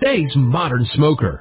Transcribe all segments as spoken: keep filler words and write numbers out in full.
today's modern smoker.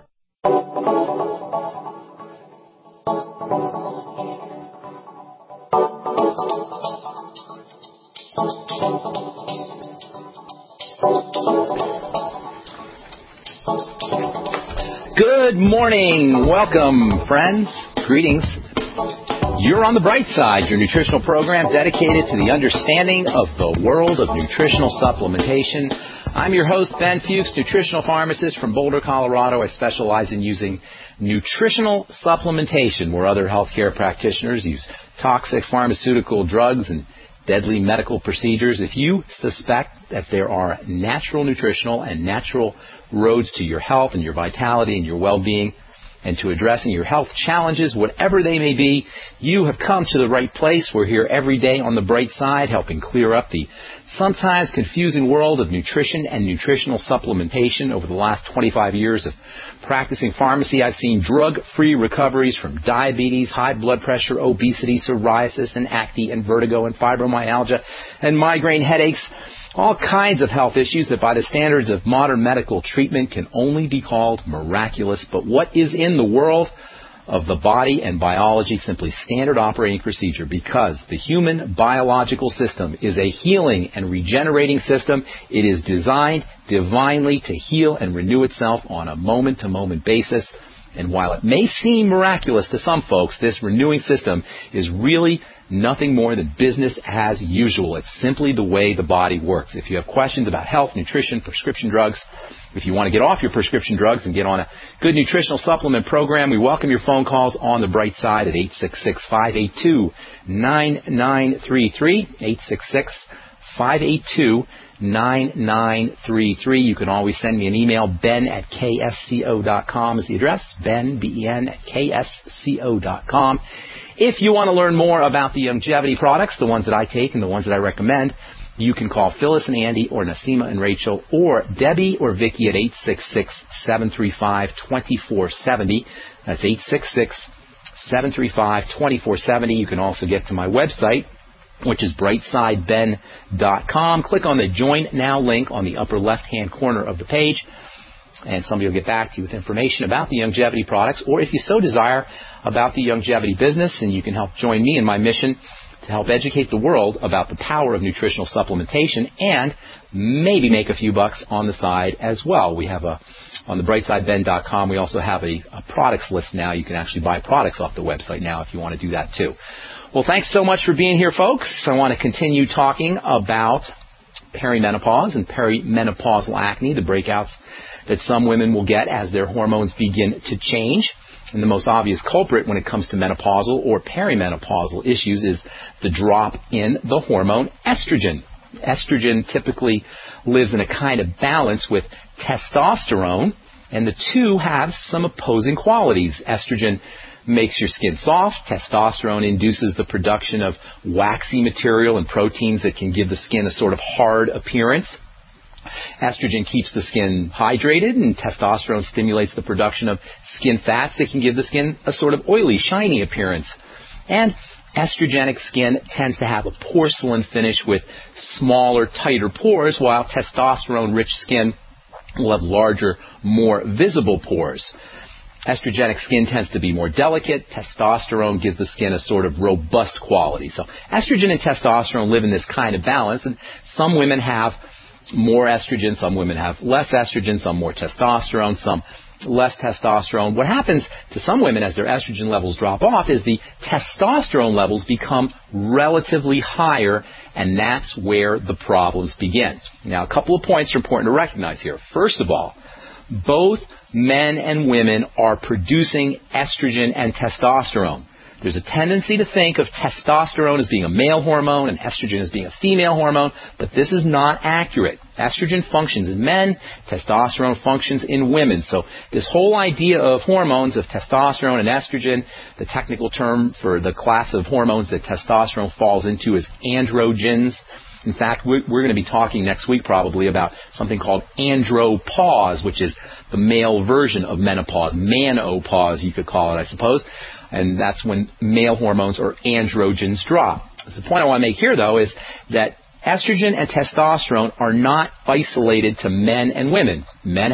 Good morning. Welcome, friends. Greetings. You're on the Bright Side, your nutritional program dedicated to the understanding of the world of nutritional supplementation. I'm your host, Ben Fuchs, nutritional pharmacist from Boulder, Colorado. I specialize in using nutritional supplementation where other healthcare practitioners use toxic pharmaceutical drugs and deadly medical procedures. If you suspect that there are natural nutritional and natural roads to your health and your vitality and your well-being and to addressing your health challenges, whatever they may be, you have come to the right place. We're here every day on the Bright Side, helping clear up the sometimes confusing world of nutrition and nutritional supplementation. Over the last twenty-five years of practicing pharmacy, I've seen drug-free recoveries from diabetes, high blood pressure, obesity, psoriasis, and acne, and vertigo, and fibromyalgia, and migraine headaches. All kinds of health issues that by the standards of modern medical treatment can only be called miraculous. But what is in the world of the body and biology simply standard operating procedure, because the human biological system is a healing and regenerating system. It is designed divinely to heal and renew itself on a moment-to-moment basis. And while it may seem miraculous to some folks, this renewing system is really nothing more than business as usual. It's simply the way the body works. If you have questions about health, nutrition, prescription drugs, if you want to get off your prescription drugs and get on a good nutritional supplement program, we welcome your phone calls on the Bright Side at eight six six, five eight two, nine nine three three, eight six six, five eight two, nine nine three three. You can always send me an email. Ben at K S C O dot com is the address. Ben, B E N, at K S C O dot com. If you want to learn more about the Youngevity products, the ones that I take and the ones that I recommend, you can call Phyllis and Andy or Nasima and Rachel or Debbie or Vicky at eight six six, seven three five, two four seven zero. That's eight six six, seven three five, two four seven zero. You can also get to my website, which is bright side ben dot com. Click on the Join Now link on the upper left-hand corner of the page, and somebody will get back to you with information about the Youngevity products, or if you so desire, about the Youngevity business, and you can help join me in my mission to help educate the world about the power of nutritional supplementation and maybe make a few bucks on the side as well. We have a, on the bright side ben dot com, we also have a, a products list now. You can actually buy products off the website now if you want to do that too. Well, thanks so much for being here, folks. I want to continue talking about perimenopause and perimenopausal acne, the breakouts that some women will get as their hormones begin to change. And the most obvious culprit when it comes to menopausal or perimenopausal issues is the drop in the hormone estrogen. Estrogen typically lives in a kind of balance with testosterone, and the two have some opposing qualities. Estrogen makes your skin soft. Testosterone induces the production of waxy material and proteins that can give the skin a sort of hard appearance. Estrogen keeps the skin hydrated, and testosterone stimulates the production of skin fats that can give the skin a sort of oily, shiny appearance. And estrogenic skin tends to have a porcelain finish with smaller, tighter pores, while testosterone-rich skin will have larger, more visible pores. Estrogenic skin tends to be more delicate. Testosterone gives the skin a sort of robust quality. So estrogen and testosterone live in this kind of balance, and some women have more estrogen, some women have less estrogen, some more testosterone, some less testosterone. What happens to some women as their estrogen levels drop off is the testosterone levels become relatively higher, and that's where the problems begin. Now, a couple of points are important to recognize here. First of all, both men and women are producing estrogen and testosterone. There's a tendency to think of testosterone as being a male hormone and estrogen as being a female hormone, but this is not accurate. Estrogen functions in men, testosterone functions in women. So this whole idea of hormones, of testosterone and estrogen, the technical term for the class of hormones that testosterone falls into is androgens. In fact, we're going to be talking next week probably about something called andropause, which is the male version of menopause, manopause you could call it, I suppose. And that's when male hormones or androgens drop. So the point I want to make here, though, is that estrogen and testosterone are not isolated to men and women. Men have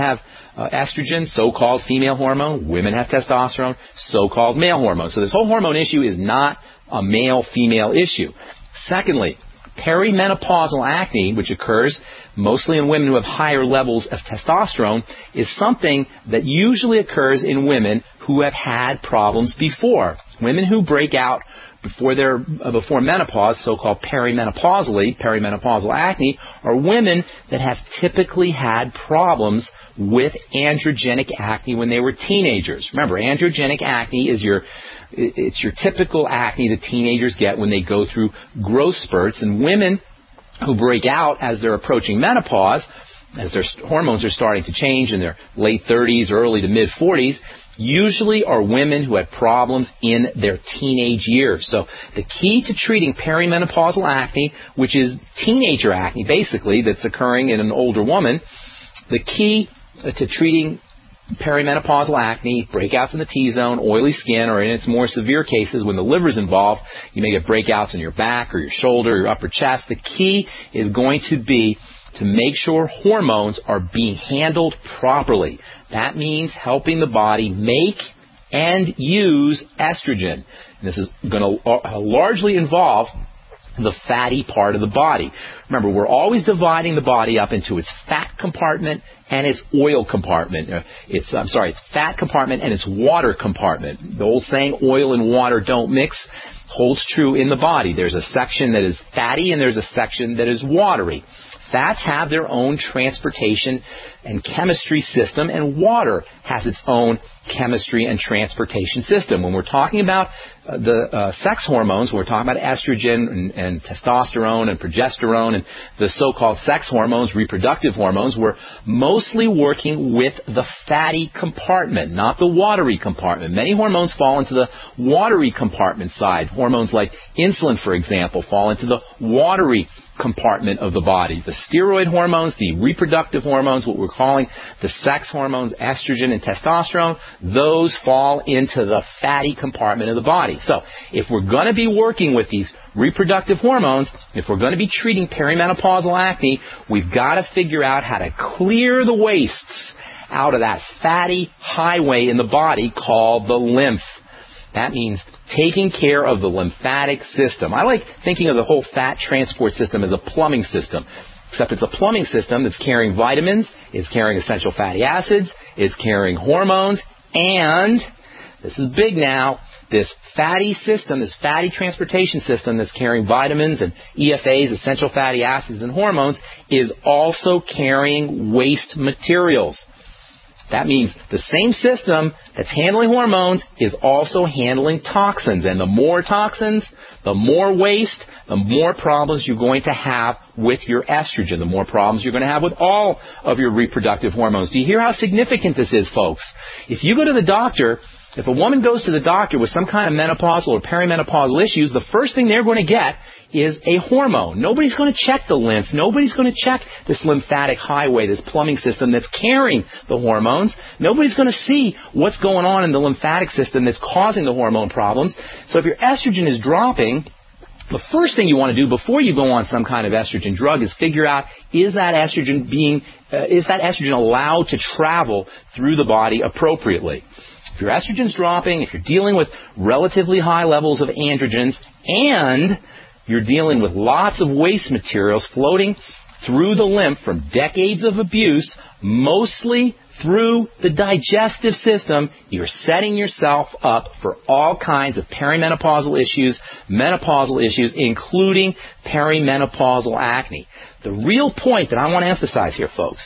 uh, estrogen, so-called female hormone. Women have testosterone, so-called male hormone. So this whole hormone issue is not a male-female issue. Secondly, perimenopausal acne, which occurs mostly in women who have higher levels of testosterone, is something that usually occurs in women who have had problems before. Women who break out before their uh, before menopause, so-called perimenopausally, perimenopausal acne, are women that have typically had problems with androgenic acne when they were teenagers. Remember, androgenic acne is your it's your typical acne that teenagers get when they go through growth spurts, and women who break out as they're approaching menopause, as their hormones are starting to change in their late thirties, early to mid-forties, usually are women who had problems in their teenage years. So the key to treating perimenopausal acne, which is teenager acne basically that's occurring in an older woman, the key to treating perimenopausal acne, breakouts in the T-zone, oily skin, or in its more severe cases when the liver's involved, you may get breakouts in your back or your shoulder or your upper chest. The key is going to be to make sure hormones are being handled properly. That means helping the body make and use estrogen. And this is going to largely involve the fatty part of the body. Remember, we're always dividing the body up into its fat compartment and its oil compartment. It's, I'm sorry, its fat compartment and its water compartment. The old saying, oil and water don't mix, holds true in the body. There's a section that is fatty and there's a section that is watery. Fats have their own transportation and chemistry system, and water has its own chemistry and transportation system. When we're talking about uh, the uh, sex hormones, when we're talking about estrogen and, and testosterone and progesterone and the so-called sex hormones, reproductive hormones, we're mostly working with the fatty compartment, not the watery compartment. Many hormones fall into the watery compartment side. Hormones like insulin, for example, fall into the watery compartment of the body. The steroid hormones, the reproductive hormones, what we're calling the sex hormones, estrogen and testosterone, those fall into the fatty compartment of the body. So if we're going to be working with these reproductive hormones, if we're going to be treating perimenopausal acne, we've got to figure out how to clear the wastes out of that fatty highway in the body called the lymph. That means taking care of the lymphatic system. I like thinking of the whole fat transport system as a plumbing system, except it's a plumbing system that's carrying vitamins, it's carrying essential fatty acids, it's carrying hormones, and, this is big now, this fatty system, this fatty transportation system that's carrying vitamins and E F As, essential fatty acids, and hormones, is also carrying waste materials. That means the same system that's handling hormones is also handling toxins. And the more toxins, the more waste, the more problems you're going to have with your estrogen, the more problems you're going to have with all of your reproductive hormones. Do you hear how significant this is, folks? If you go to the doctor, if a woman goes to the doctor with some kind of menopausal or perimenopausal issues, the first thing they're going to get is a hormone. Nobody's going to check the lymph. Nobody's going to check this lymphatic highway, this plumbing system that's carrying the hormones. Nobody's going to see what's going on in the lymphatic system that's causing the hormone problems. So if your estrogen is dropping, the first thing you want to do before you go on some kind of estrogen drug is figure out, is that estrogen being, uh, is that estrogen allowed to travel through the body appropriately? If your estrogen's dropping, if you're dealing with relatively high levels of androgens, and you're dealing with lots of waste materials floating through the lymph from decades of abuse, mostly through the digestive system, you're setting yourself up for all kinds of perimenopausal issues, menopausal issues, including perimenopausal acne. The real point that I want to emphasize here, folks,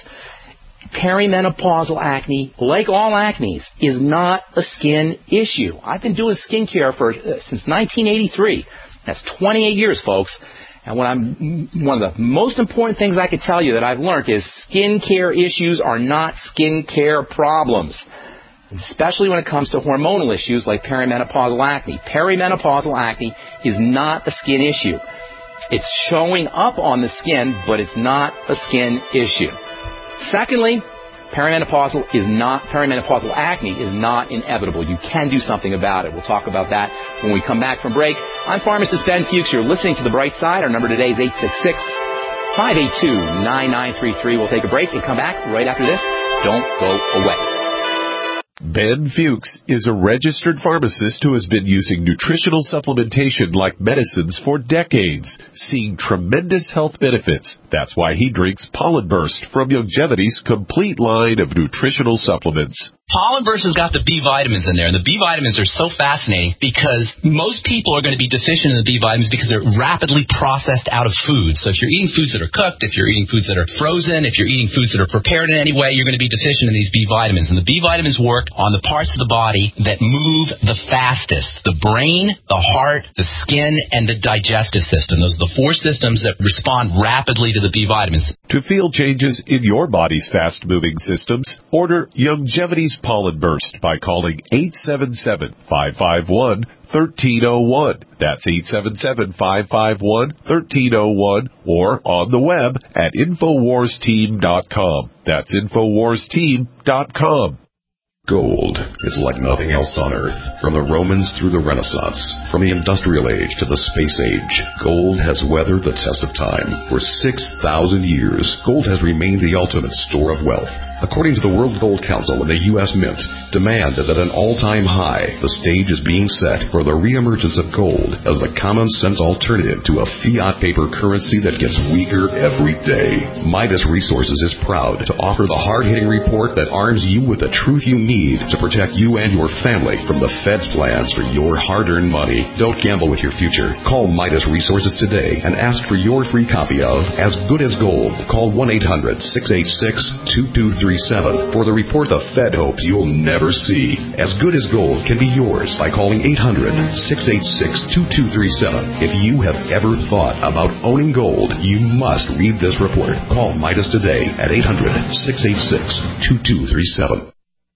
perimenopausal acne, like all acnes, is not a skin issue. I've been doing skincare for uh, since nineteen eighty-three. That's twenty-eight years, folks. And what I'm, one of the most important things I could tell you that I've learned is skincare issues are not skincare problems, especially when it comes to hormonal issues like perimenopausal acne. Perimenopausal acne is not a skin issue. It's showing up on the skin, but it's not a skin issue. Secondly, perimenopausal is not, perimenopausal acne is not inevitable. You can do something about it. We'll talk about that when we come back from break. I'm pharmacist Ben Fuchs. You're listening to The Bright Side. Our number today is eight six six, five eight two, nine nine three three. We'll take a break and come back right after this don't go away. Ben Fuchs is a registered pharmacist who has been using nutritional supplementation like medicines for decades, seeing tremendous health benefits. That's why he drinks Pollen Burst from Youngevity's complete line of nutritional supplements. Pollen Burst has got the B vitamins in there, and the B vitamins are so fascinating because most people are going to be deficient in the B vitamins because they're rapidly processed out of food. So if you're eating foods that are cooked, if you're eating foods that are frozen, if you're eating foods that are prepared in any way, you're going to be deficient in these B vitamins. And the B vitamins work on the parts of the body that move the fastest: the brain, the heart, the skin, and the digestive system. Those are the four systems that respond rapidly to the B vitamins. To feel changes in your body's fast-moving systems, order Youngevity's Pollen Burst by calling eight seven seven, five five one, one three zero one. That's eight seven seven, five five one, one three zero one, or on the web at infowars team dot com. That's infowars team dot com. Gold is like nothing else on Earth. From the Romans through the Renaissance, from the Industrial Age to the Space Age, gold has weathered the test of time. For six thousand years, gold has remained the ultimate store of wealth. According to the World Gold Council and the U S Mint, demand is at an all-time high. The stage is being set for the reemergence of gold as the common-sense alternative to a fiat paper currency that gets weaker every day. Midas Resources is proud to offer the hard-hitting report that arms you with the truth you need to protect you and your family from the Fed's plans for your hard-earned money. Don't gamble with your future. Call Midas Resources today and ask for your free copy of As Good as Gold. Call one eight hundred, six eight six, two two three seven for the report the Fed hopes you'll never see. As Good as Gold can be yours by calling eight hundred, six eight six, two two three seven. If you have ever thought about owning gold, you must read this report. Call Midas today at eight hundred, six eight six, two two three seven.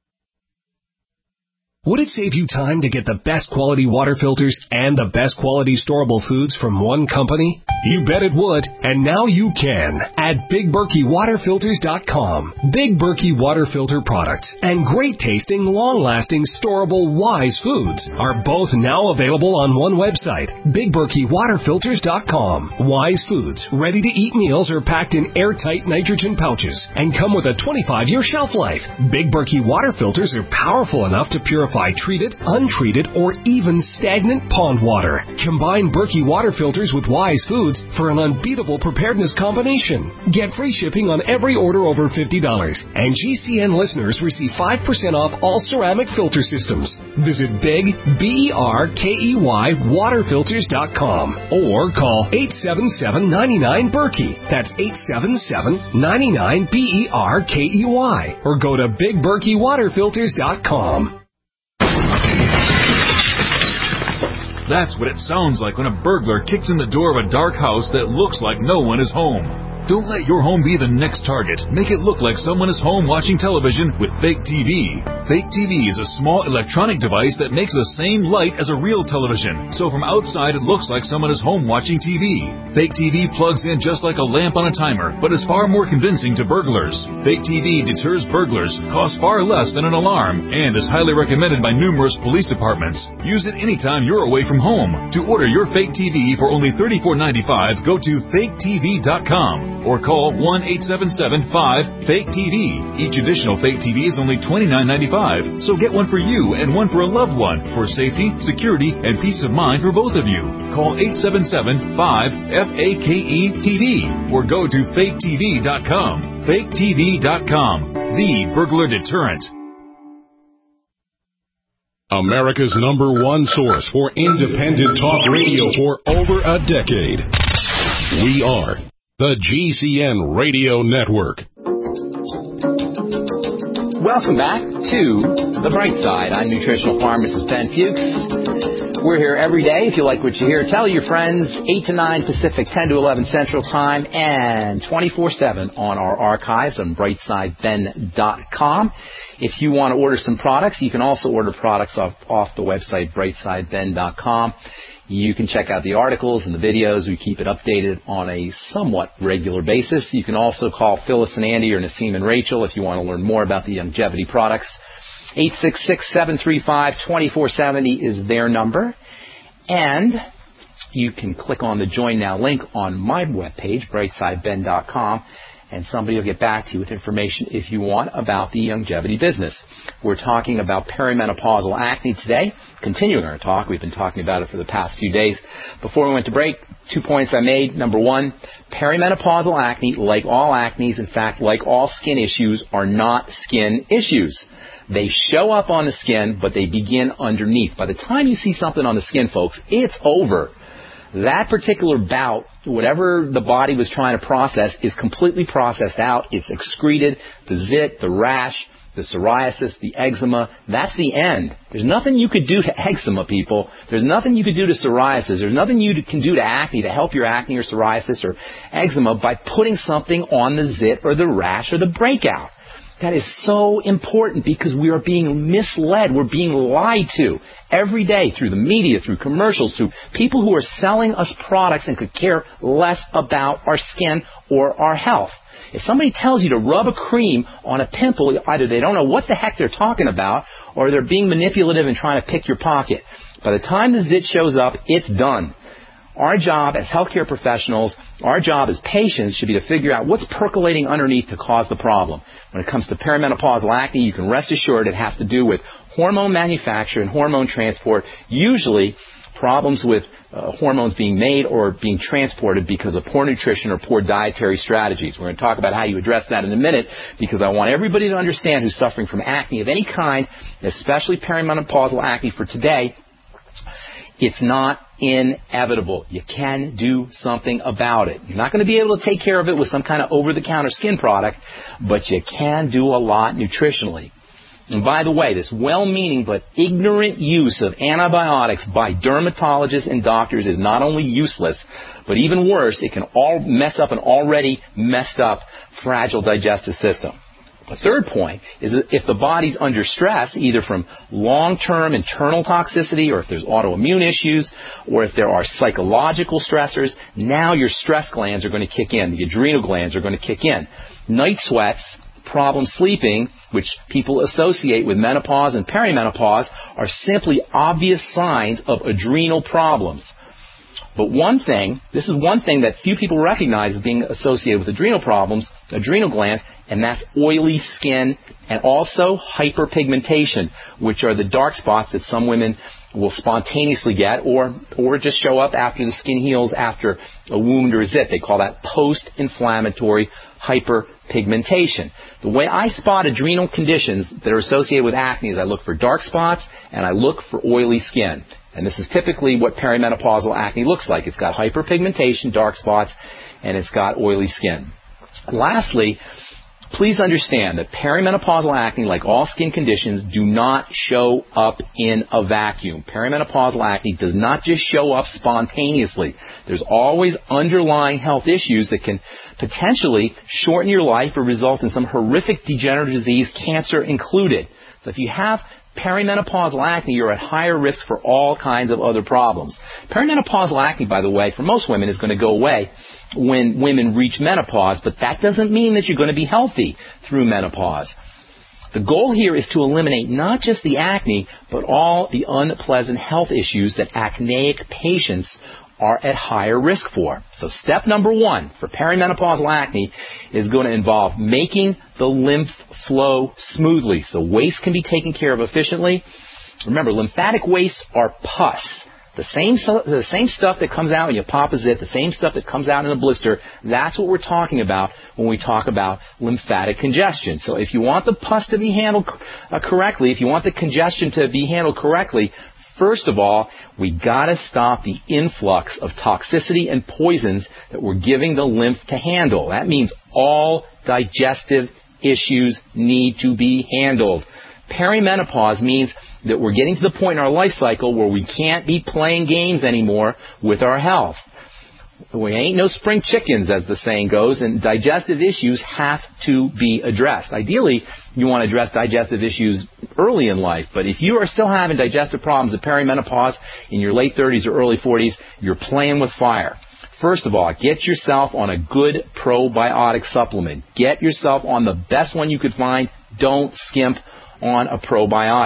Would it save you time to get the best quality water filters and the best quality storable foods from one company? You bet it would, and now you can at Big Berkey Water Filters dot com. Big Berkey Water Filter products and great-tasting, long-lasting, storable Wise foods are both now available on one website, Big Berkey Water Filters dot com. Wise foods, ready-to-eat meals are packed in airtight nitrogen pouches and come with a twenty-five year shelf life. Big Berkey Water Filters are powerful enough to purify treated, untreated, or even stagnant pond water. Combine Berkey Water Filters with Wise foods for an unbeatable preparedness combination. Get free shipping on every order over fifty dollars, and G C N listeners receive five percent off all ceramic filter systems. Visit Big, B E R K E Y, Water Filters dot com or call eight seven seven, nine nine, Berkey. That's eight seven seven, nine nine, B E R K E Y. Or go to Big Berkey Water Filters dot com. That's what it sounds like when a burglar kicks in the door of a dark house that looks like no one is home. Don't let your home be the next target. Make it look like someone is home watching television with Fake T V. Fake T V is a small electronic device that makes the same light as a real television. So from outside, it looks like someone is home watching T V. Fake T V plugs in just like a lamp on a timer, but is far more convincing to burglars. Fake T V deters burglars, costs far less than an alarm, and is highly recommended by numerous police departments. Use it anytime you're away from home. To order your Fake T V for only thirty-four ninety-five, go to fake T V dot com. Or call one eight seven seven, five, fake T V. Each additional Fake T V is only twenty-nine ninety-five, so get one for you and one for a loved one for safety, security, and peace of mind for both of you. Call eight seven seven, five, F A K E T V or go to fake T V dot com. fake T V dot com, the burglar deterrent. America's number one source for independent talk radio for over a decade. We are the G C N Radio Network. Welcome back to The Bright Side. I'm nutritional pharmacist Ben Fuchs. We're here every day. If you like what you hear, tell your friends. eight to nine Pacific, ten to eleven Central Time, and twenty-four seven on our archives on brightside ben dot com. If you want to order some products, you can also order products off, off the website brightside ben dot com. You can check out the articles and the videos. We keep it updated on a somewhat regular basis. You can also call Phyllis and Andy or Nassim and Rachel if you want to learn more about the Youngevity products. eight six six, seven three five, two four seven zero is their number. And you can click on the Join Now link on my webpage, brightside ben dot com, and somebody will get back to you with information if you want about the longevity business. We're talking about perimenopausal acne today. Continuing our talk, we've been talking about it for the past few days. Before we went to break, two points I made. Number one, perimenopausal acne, like all acnes, in fact, like all skin issues, are not skin issues. They show up on the skin, but they begin underneath. By the time you see something on the skin, folks, it's over. That particular bout, whatever the body was trying to process, is completely processed out. It's excreted. The zit, the rash, the psoriasis, the eczema, that's the end. There's nothing you could do to eczema, people. There's nothing you could do to psoriasis. There's nothing you can do to acne to help your acne or psoriasis or eczema by putting something on the zit or the rash or the breakout. That is so important because we are being misled. We're being lied to every day through the media, through commercials, through people who are selling us products and could care less about our skin or our health. If somebody tells you to rub a cream on a pimple, either they don't know what the heck they're talking about or they're being manipulative and trying to pick your pocket. By the time the zit shows up, it's done. Our job as healthcare professionals, our job as patients should be to figure out what's percolating underneath to cause the problem. When it comes to perimenopausal acne, you can rest assured it has to do with hormone manufacture and hormone transport, usually problems with uh, hormones being made or being transported because of poor nutrition or poor dietary strategies. We're going to talk about how you address that in a minute because I want everybody to understand who's suffering from acne of any kind, especially perimenopausal acne for today. It's not inevitable. You can do something about it. You're not going to be able to take care of it with some kind of over-the-counter skin product, but you can do a lot nutritionally. And by the way, this well-meaning but ignorant use of antibiotics by dermatologists and doctors is not only useless, but even worse, it can all mess up an already messed up, fragile digestive system. The third point is that if the body's under stress, either from long-term internal toxicity or if there's autoimmune issues or if there are psychological stressors, now your stress glands are going to kick in. The adrenal glands are going to kick in. Night sweats, problem sleeping, which people associate with menopause and perimenopause, are simply obvious signs of adrenal problems. But one thing, this is one thing that few people recognize as being associated with adrenal problems, adrenal glands, and that's oily skin and also hyperpigmentation, which are the dark spots that some women will spontaneously get or or just show up after the skin heals after a wound or a zit. They call that post-inflammatory hyperpigmentation. The way I spot adrenal conditions that are associated with acne is I look for dark spots and I look for oily skin. And this is typically what perimenopausal acne looks like. It's got hyperpigmentation, dark spots, and it's got oily skin. Lastly, please understand that perimenopausal acne, like all skin conditions, do not show up in a vacuum. Perimenopausal acne does not just show up spontaneously. There's always underlying health issues that can potentially shorten your life or result in some horrific degenerative disease, cancer included. So if you have perimenopausal acne, you're at higher risk for all kinds of other problems. Perimenopausal acne, by the way, for most women is going to go away when women reach menopause, but that doesn't mean that you're going to be healthy through menopause. The goal here is to eliminate not just the acne, but all the unpleasant health issues that acneic patients are at higher risk for. So step number one for perimenopausal acne is going to involve making the lymph flow smoothly so waste can be taken care of efficiently. Remember, lymphatic wastes are pus. The same, the same stuff that comes out when you pop a zit, the same stuff that comes out in a blister, that's what we're talking about when we talk about lymphatic congestion. So if you want the pus to be handled uh, correctly, if you want the congestion to be handled correctly, first of all, we got to stop the influx of toxicity and poisons that we're giving the lymph to handle. That means all digestive issues need to be handled. Perimenopause means that we're getting to the point in our life cycle where we can't be playing games anymore with our health. We ain't no spring chickens, as the saying goes, and digestive issues have to be addressed. Ideally, you want to address digestive issues early in life, but if you are still having digestive problems at perimenopause in your late thirties or early forties, you're playing with fire. First of all, get yourself on a good probiotic supplement. Get yourself on the best one you could find. Don't skimp on a probiotic.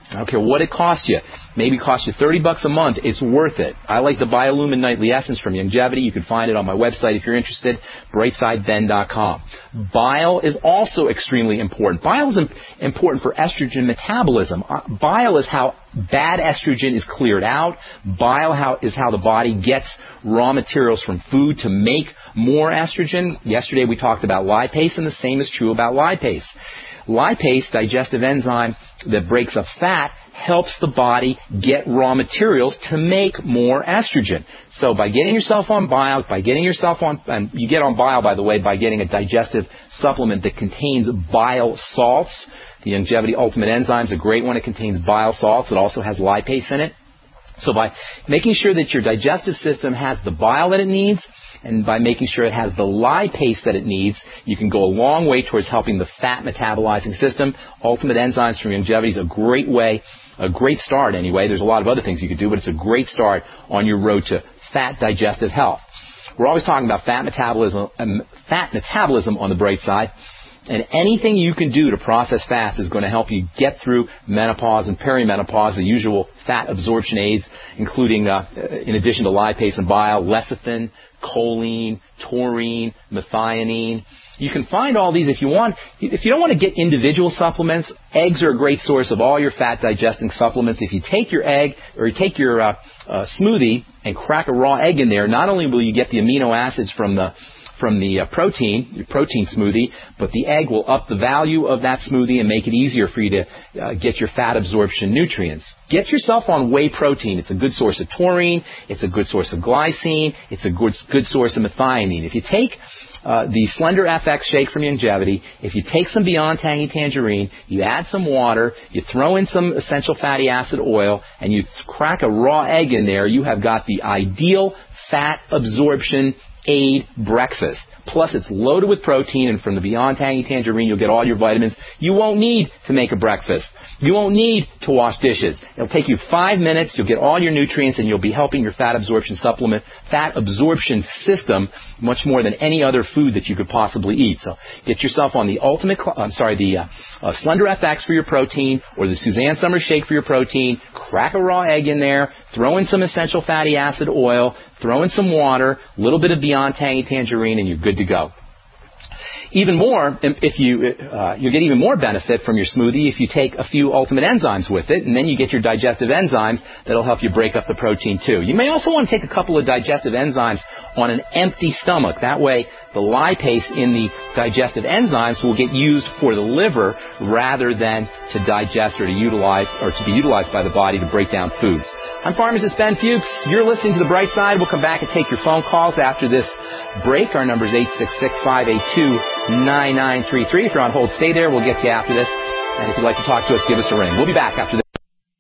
I don't care what it costs you. Maybe it costs you thirty bucks a month. It's worth it. I like the Biolumin Nightly Essence from Youngevity. You can find it on my website if you're interested, brightside ben dot com. Bile is also extremely important. Bile is important for estrogen metabolism. Bile is how bad estrogen is cleared out. Bile how, is how the body gets raw materials from food to make more estrogen. Yesterday we talked about lipase, and the same is true about lipase. Lipase, digestive enzyme that breaks up fat, helps the body get raw materials to make more estrogen. So by getting yourself on bile, by getting yourself on, and you get on bile, by the way, by getting a digestive supplement that contains bile salts. The Youngevity Ultimate Enzyme is a great one. It contains bile salts. It also has lipase in it. So by making sure that your digestive system has the bile that it needs, and by making sure it has the lipase that it needs, you can go a long way towards helping the fat metabolizing system. Ultimate Enzymes from Youngevity is a great way, a great start anyway. There's a lot of other things you could do, but it's a great start on your road to fat digestive health. We're always talking about fat metabolism, um, fat metabolism on the bright side. And anything you can do to process fats is going to help you get through menopause and perimenopause, the usual fat absorption aids, including, uh, in addition to lipase and bile, lecithin, choline, taurine, methionine. You can find all these if you want. If you don't want to get individual supplements, eggs are a great source of all your fat digesting supplements. If you take your egg or you take your uh, uh, smoothie and crack a raw egg in there, not only will you get the amino acids from the from the uh, protein, your protein smoothie, but the egg will up the value of that smoothie and make it easier for you to uh, get your fat absorption nutrients. Get yourself on whey protein. It's a good source of taurine. It's a good source of glycine. It's a good, good source of methionine. If you take uh, the Slender F X shake from Youngevity, if you take some Beyond Tangy Tangerine, you add some water, you throw in some essential fatty acid oil, and you th- crack a raw egg in there, you have got the ideal fat absorption aid breakfast. Plus, it's loaded with protein, and from the Beyond Tangy Tangerine, you'll get all your vitamins. You won't need to make a breakfast. You won't need to wash dishes. It'll take you five minutes. You'll get all your nutrients, and you'll be helping your fat absorption supplement, fat absorption system, much more than any other food that you could possibly eat. So get yourself on the ultimate, I'm sorry, the uh, uh, Slender F X for your protein, or the Suzanne Somers Shake for your protein. Crack a raw egg in there. Throw in some essential fatty acid oil. Throw in some water. A little bit of Beyond Tangy Tangerine, and you're good to go. Even more, if you uh, you get even more benefit from your smoothie if you take a few Ultimate Enzymes with it, and then you get your digestive enzymes that'll help you break up the protein too. You may also want to take a couple of digestive enzymes on an empty stomach. That way, the lipase in the digestive enzymes will get used for the liver rather than to digest or to utilize or to be utilized by the body to break down foods. I'm pharmacist Ben Fuchs. You're listening to The Bright Side. We'll come back and take your phone calls after this break. Our number is eight six six, five eight two, nine nine three three. If you're on hold, stay there. We'll get to you after this. And if you'd like to talk to us, give us a ring. We'll be back after this.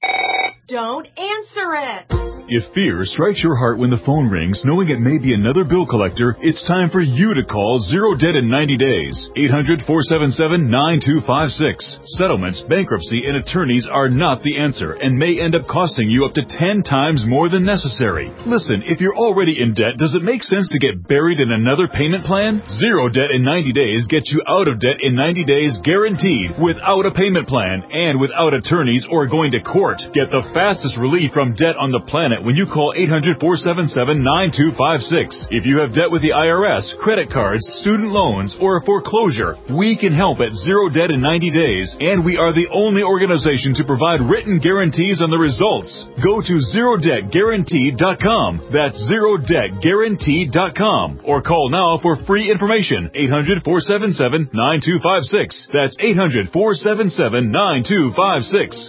Don't answer it. If fear strikes your heart when the phone rings, knowing it may be another bill collector, it's time for you to call Zero Debt in ninety days. eight hundred, four seven seven, nine two five six. Settlements, bankruptcy, and attorneys are not the answer and may end up costing you up to ten times more than necessary. Listen, if you're already in debt, does it make sense to get buried in another payment plan? Zero Debt in ninety days gets you out of debt in ninety days guaranteed, without a payment plan and without attorneys or going to court. Get the fastest relief from debt on the planet when you call eight hundred, four seven seven, nine two five six. If you have debt with the I R S, credit cards, student loans, or a foreclosure, we can help at Zero Debt in ninety days, and we are the only organization to provide written guarantees on the results. Go to zero debt guaranteed dot com. That's zero debt guaranteed dot com. Or call now for free information. eight hundred, four seven seven, nine two five six. That's eight hundred, four seven seven, nine two five six.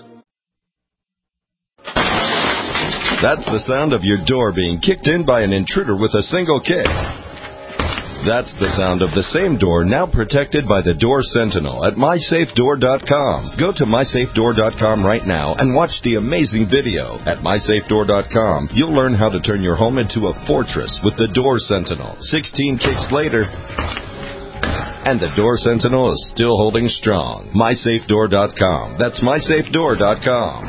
That's the sound of your door being kicked in by an intruder with a single kick. That's the sound of the same door now protected by the Door Sentinel at my safe door dot com. Go to my safe door dot com right now and watch the amazing video. At my safe door dot com, you'll learn how to turn your home into a fortress with the Door Sentinel. sixteen kicks later, and the Door Sentinel is still holding strong. my safe door dot com. That's my safe door dot com.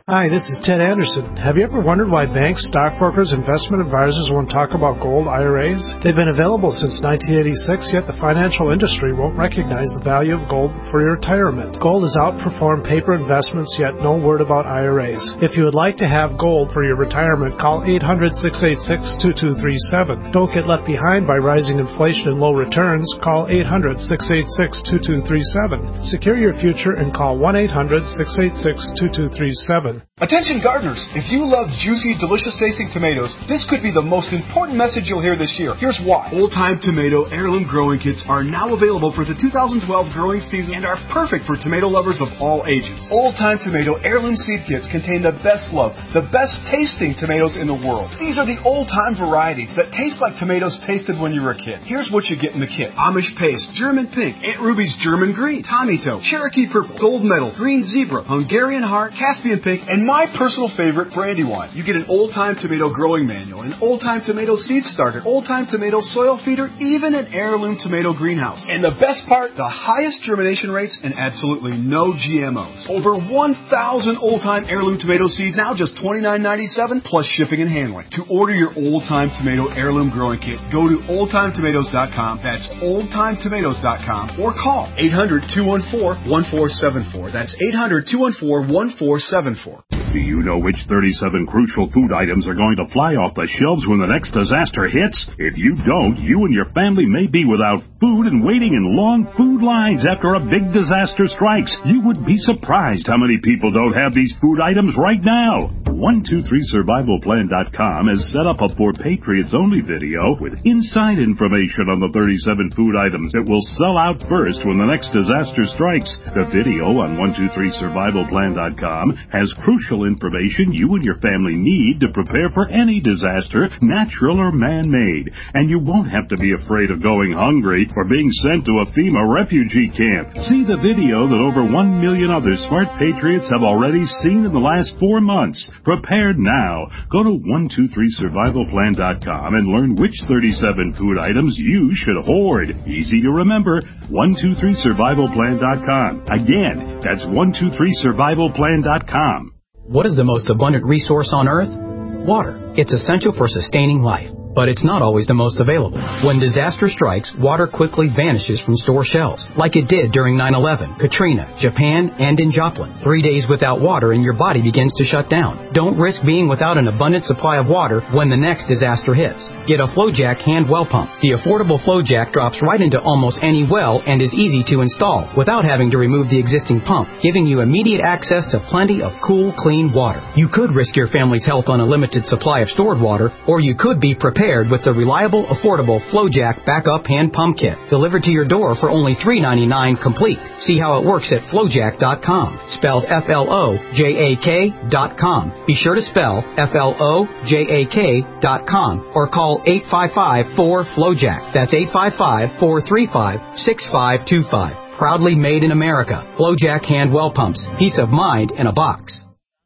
Hi, this is Ted Anderson. Have you ever wondered why banks, stockbrokers, investment advisors won't talk about gold I R As? They've been available since nineteen eighty-six, yet the financial industry won't recognize the value of gold for your retirement. Gold has outperformed paper investments, yet no word about I R As. If you would like to have gold for your retirement, call eight hundred, six eight six, two two three seven. Don't get left behind by rising inflation and low returns. Call eight hundred, six eight six, two two three seven. Secure your future and call one eight hundred, six eight six, two two three seven. Attention gardeners, if you love juicy, delicious tasting tomatoes, this could be the most important message you'll hear this year. Here's why. Old Time Tomato Heirloom Growing Kits are now available for the two thousand twelve growing season and are perfect for tomato lovers of all ages. Old Time Tomato Heirloom Seed Kits contain the best loved, the best tasting tomatoes in the world. These are the old time varieties that taste like tomatoes tasted when you were a kid. Here's what you get in the kit. Amish Paste, German Pink, Aunt Ruby's German Green, Tomito, Cherokee Purple, Gold Medal, Green Zebra, Hungarian Heart, Caspian Pink, and my personal favorite, Brandywine. You get an old-time tomato growing manual, an old-time tomato seed starter, old-time tomato soil feeder, even an heirloom tomato greenhouse. And the best part, the highest germination rates and absolutely no G M Os. Over one thousand old-time heirloom tomato seeds, now just twenty-nine ninety-seven plus shipping and handling. To order your old-time tomato heirloom growing kit, go to old time tomatoes dot com. That's old time tomatoes dot com or call eight hundred, two one four, one four seven four. That's eight hundred, two one four, one four seven four. Do you know which thirty-seven crucial food items are going to fly off the shelves when the next disaster hits? If you don't, you and your family may be without food and waiting in long food lines after a big disaster strikes. You would be surprised how many people don't have these food items right now. one two three survival plan dot com has set up a For Patriots Only video with inside information on the thirty-seven food items that will sell out first when the next disaster strikes. The video on one two three survival plan dot com has crucial information you and your family need to prepare for any disaster, natural or man-made. And you won't have to be afraid of going hungry or being sent to a FEMA refugee camp. See the video that over one million other smart patriots have already seen in the last four months. Prepared now. Go to one two three survival plan dot com and learn which thirty-seven food items you should hoard. Easy to remember, one two three survival plan dot com. Again, that's one two three survival plan dot com. What is the most abundant resource on Earth? Water. It's essential for sustaining life, but it's not always the most available. When disaster strikes, water quickly vanishes from store shelves, like it did during nine eleven, Katrina, Japan, and in Joplin. Three days without water and your body begins to shut down. Don't risk being without an abundant supply of water when the next disaster hits. Get a FlowJack hand well pump. The affordable FlowJack drops right into almost any well and is easy to install without having to remove the existing pump, giving you immediate access to plenty of cool, clean water. You could risk your family's health on a limited supply of stored water, or you could be prepared with the reliable, affordable FlowJack Backup Hand Pump Kit, delivered to your door for only three ninety-nine complete. See how it works at flowjack dot com, spelled F L O J A K dot com. Be sure to spell F L O J A K dot com or call eight five five, four, FlowJack. That's eight five five, four three five, six five two five. Proudly made in America. FlowJack Hand Well Pumps. Peace of mind in a box.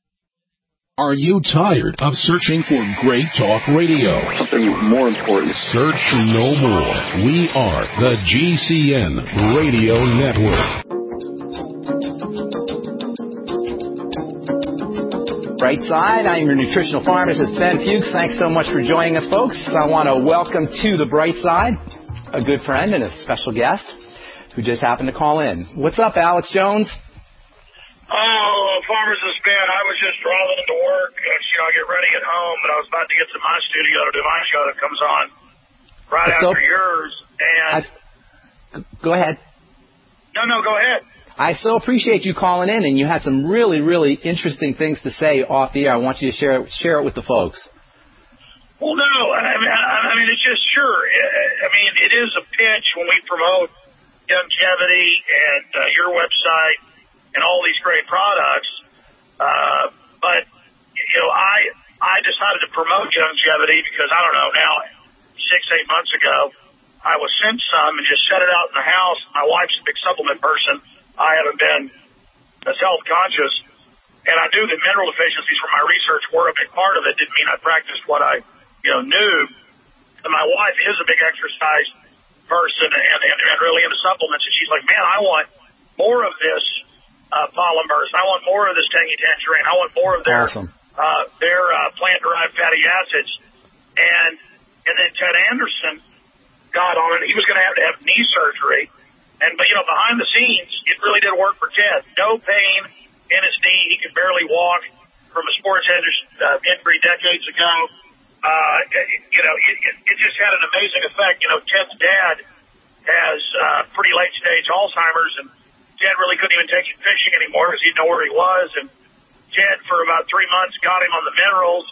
Are you tired of searching for great talk radio? Something more important. Search no more. We are the G C N Radio Network. Bright Side, I'm your nutritional pharmacist, Ben Fuchs. Thanks so much for joining us, folks. I want to welcome to the Bright Side a good friend and a special guest who just happened to call in. What's up, Alex Jones? Oh, pharmacist Ben, I was just driving to work, and, you know, I get ready at home, and I was about to get to my studio to do my show that comes on right so, after yours, and... I, go ahead. No, no, go ahead. I so appreciate you calling in, and you had some really, really interesting things to say off the air. I want you to share, share it with the folks. Well, no, I mean, I mean, it's just sure. I mean, it is a pitch when we promote Youngevity and uh, your website and all these great products, uh, but, you know, I I decided to promote Youngevity because, I don't know, now, six, eight months ago, I was sent some and just set it out in the house. My wife's a big supplement person. I haven't been as health conscious, and I knew that mineral deficiencies from my research were a big part of it. Didn't mean I practiced what I, you know, knew. And my wife is a big exercise person and, and, and really into supplements, and she's like, man, I want more of this uh, pollen burst. I want more of this tangy tangerine. I want more of their awesome. uh, their uh, plant-derived fatty acids. And and then Ted Anderson got on it. He was going to have to have knee surgery. And, but, you know, behind the scenes, it really did work for Ted. No pain in his knee. He could barely walk from a sports injury decades ago. Uh, you know, it, it, it just had an amazing effect. You know, Ted's dad has uh, pretty late-stage Alzheimer's, and Ted really couldn't even take him fishing anymore because he didn't know where he was. And Ted, for about three months, got him on the minerals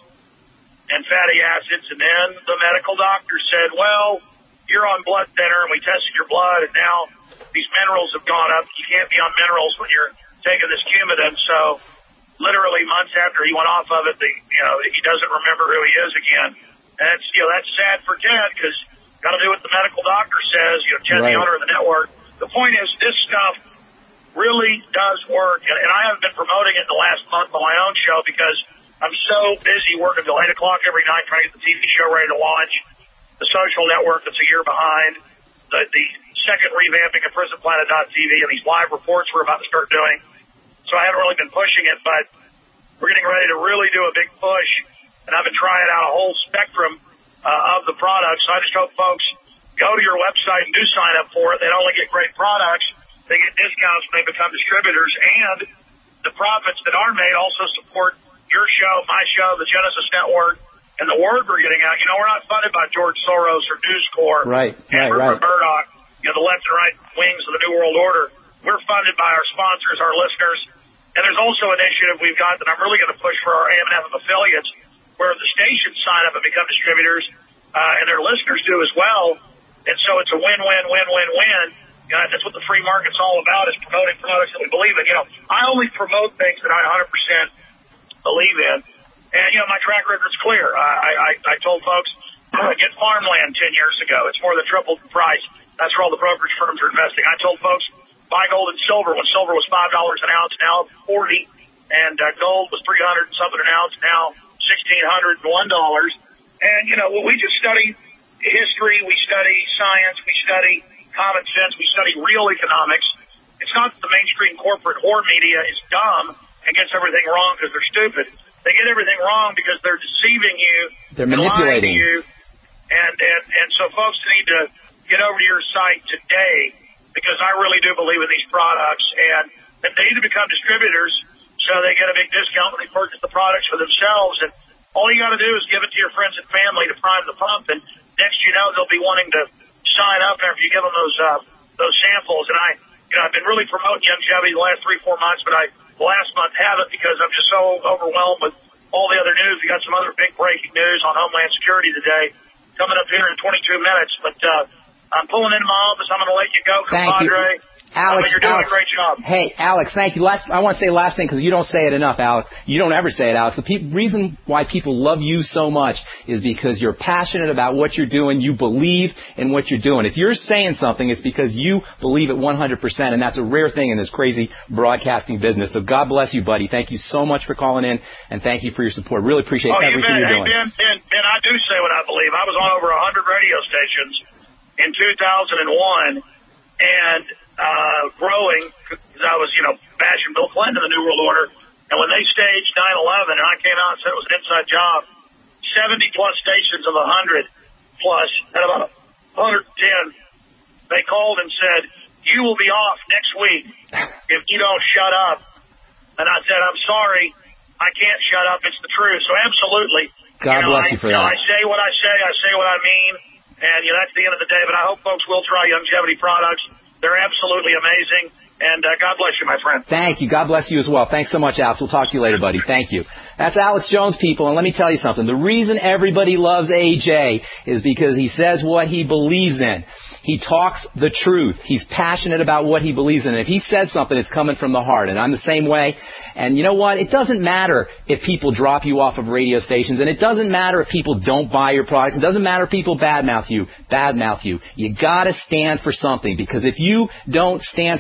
and fatty acids, and then the medical doctor said, well, you're on blood thinner, and we tested your blood, and now these minerals have gone up. You can't be on minerals when you're taking this Coumadin. So literally months after he went off of it, the, you know, he doesn't remember who he is again. And it's, you know, that's sad for Ted because got to do what the medical doctor says. You know, Ted, right. The owner of the network. The point is, this stuff really does work, and, and I haven't been promoting it in the last month on my own show because I'm so busy working till eight o'clock every night trying to get the T V show ready to launch, the social network that's a year behind, the, the second revamping of prison planet dot t v, and these live reports we're about to start doing. So I haven't really been pushing it, but we're getting ready to really do a big push, and I've been trying out a whole spectrum uh, of the products. So I just hope folks go to your website and do sign up for it. They not only get great products, they get discounts when they become distributors, and the profits that are made also support your show, my show, the Genesis Network, and the word we're getting out. You know, we're not funded by George Soros or News Corp right, and right, Rupert right. Murdoch, you know, the left and right wings of the New World Order. We're funded by our sponsors, our listeners, and there's also an initiative we've got that I'm really going to push for our A M and F M affiliates, where the stations sign up and become distributors, uh, and their listeners do as well. And so it's a win-win, win-win-win. You know, that's what the free market's all about, is promoting products that we believe in. You know, I only promote things that I one hundred percent believe in. And, you know, my track record's clear. I, I, I told folks, uh, get farmland ten years ago. It's more than tripled the price. That's where all the brokerage firms are investing. I told folks, buy gold and silver when silver was five dollars an ounce, now forty dollars. And uh, gold was three hundred and something an ounce, now sixteen hundred one dollars. And, you know, we just study history, we study science, we study common sense, we study real economics. It's not that the mainstream corporate whore media is dumb and gets everything wrong because they're stupid. They get everything wrong because they're deceiving you. They're manipulating you. And, and, and so folks need to get over to your site today because I really do believe in these products, and they need to become distributors so they get a big discount when they purchase the products for themselves. And all you got to do is give it to your friends and family to prime the pump, and next you know they'll be wanting to sign up after you give them those uh, those samples. And I, you know, I've been really promoting longevity the last three, four months, but I last month haven't because I'm just so overwhelmed with all the other news. We got some other big breaking news on Homeland Security today coming up here in twenty-two minutes. But uh, I'm pulling into my office. I'm going to let you go, compadre. Thank you. Alex, uh, you're doing Alex, a great job. Hey, Alex, thank you. Last, I want to say last thing because you don't say it enough, Alex. You don't ever say it, Alex. The pe- reason why people love you so much is because you're passionate about what you're doing. You believe in what you're doing. If you're saying something, it's because you believe it one hundred percent, and that's a rare thing in this crazy broadcasting business. So God bless you, buddy. Thank you so much for calling in, and thank you for your support. Really appreciate oh, everything you you're hey, doing. Ben, Ben, Ben, I do say what I believe. I was on over one hundred radio stations in two thousand one, and uh, growing, because I was, you know, bashing Bill Clinton in the New World Order. And when they staged nine eleven, and I came out and said it was an inside job, seventy plus stations of one hundred plus, at about one hundred ten, they called and said, you will be off next week if you don't shut up. And I said, I'm sorry, I can't shut up. It's the truth. So absolutely. God you know, bless I, you for you know, that. I say what I say, I say what I mean, and, you know, that's the end of the day. But I hope folks will try longevity products. They're absolutely amazing, and uh, God bless you, my friend. Thank you. God bless you as well. Thanks so much, Alex. We'll talk to you later, buddy. Thank you. That's Alex Jones, people, and let me tell you something. The reason everybody loves A J is because he says what he believes in. He talks the truth. He's passionate about what he believes in. And if he says something, it's coming from the heart, and I'm the same way. And you know what? It doesn't matter if people drop you off of radio stations, and it doesn't matter if people don't buy your products. It doesn't matter if people badmouth you, badmouth you. You gotta stand for something, because if you don't stand for something,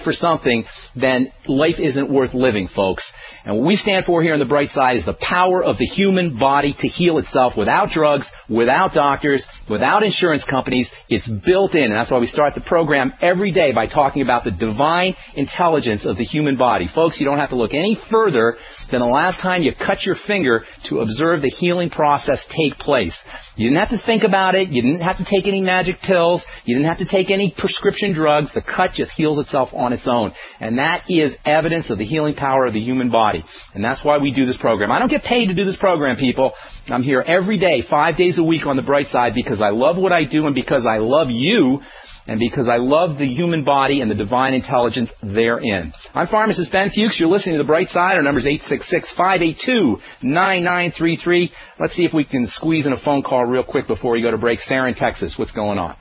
something, then life isn't worth living, folks. And what we stand for here on the bright side is the power of the human body to heal itself without drugs, without doctors, without insurance companies. It's built in. And that's why we start the program every day by talking about the divine intelligence of the human body. Folks, you don't have to look any further than the last time you cut your finger to observe the healing process take place. You didn't have to think about it. You didn't have to take any magic pills. You didn't have to take any prescription drugs. The cut just heals itself on its own. And that is evidence of the healing power of the human body. And that's why we do this program. I don't get paid to do this program, people. I'm here every day, five days a week on the bright side because I love what I do and because I love you and because I love the human body and the divine intelligence therein. I'm Pharmacist Ben Fuchs. You're listening to The Bright Side. Our number is eight six six, five eight two, nine nine three three. Let's see if we can squeeze in a phone call real quick before we go to break. Sarah in Texas, what's going on?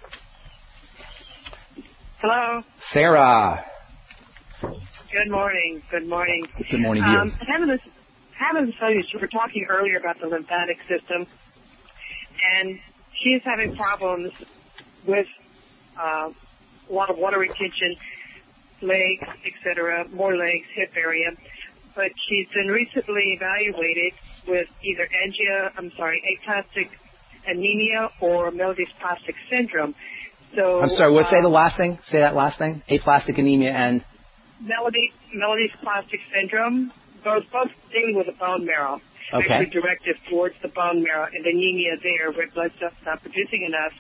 Hello. Sarah. Good morning. Good morning. Good morning to you. Um, having this, having this, you were talking earlier about the lymphatic system, and she is having problems with uh, a lot of water retention, legs, et cetera, more legs, hip area. But she's been recently evaluated with either angia, I'm sorry, aplastic anemia or myelodysplastic syndrome. So I'm sorry, what, uh, say the last thing? Say that last thing? Aplastic anemia and... Melody, myelodysplastic syndrome, both, both dealing with the bone marrow. Okay. Actually directed towards the bone marrow and anemia there, red blood cells not producing enough.